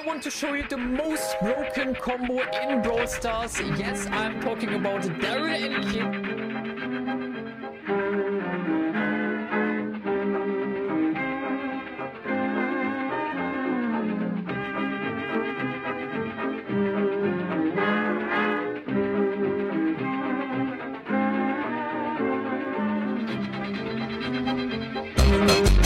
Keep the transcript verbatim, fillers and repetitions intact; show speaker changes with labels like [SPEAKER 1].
[SPEAKER 1] want to show you the most broken combo in Brawl Stars. Yes, I'm talking about Daryl and Kid.
[SPEAKER 2] Uh-huh.